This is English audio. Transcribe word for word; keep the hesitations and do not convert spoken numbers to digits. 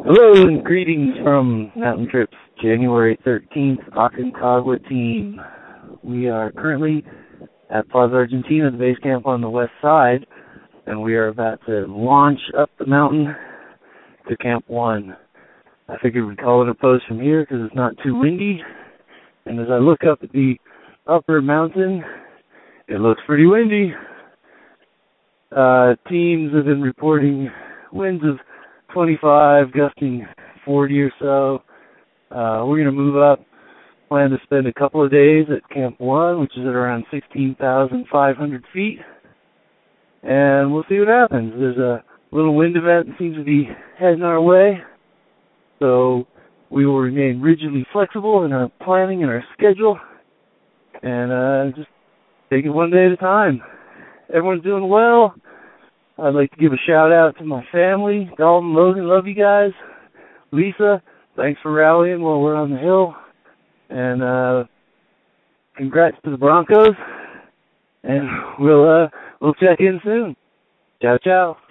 Hello and greetings from Mountain Trips, January thirteenth, Aconcagua team. We are currently at Plaza Argentina, the base camp on the west side, and we are about to launch up the mountain to Camp one. I figured we'd call it a post from here because it's not too windy, and as I look up at the upper mountain, it looks pretty windy. Uh, teams have been reporting winds of twenty-five, gusting forty or so. Uh, we're going to move up. Plan to spend a couple of days at Camp one, which is at around sixteen thousand five hundred feet. And we'll see what happens. There's a little wind event that seems to be heading our way. So we will remain rigidly flexible in our planning and our schedule. And uh, just take it one day at a time. Everyone's doing well. I'd like to give a shout out to my family. Dalton, Logan, love you guys. Lisa, thanks for rallying while we're on the hill. And uh, congrats to the Broncos. And we'll uh, we'll check in soon. Ciao, ciao.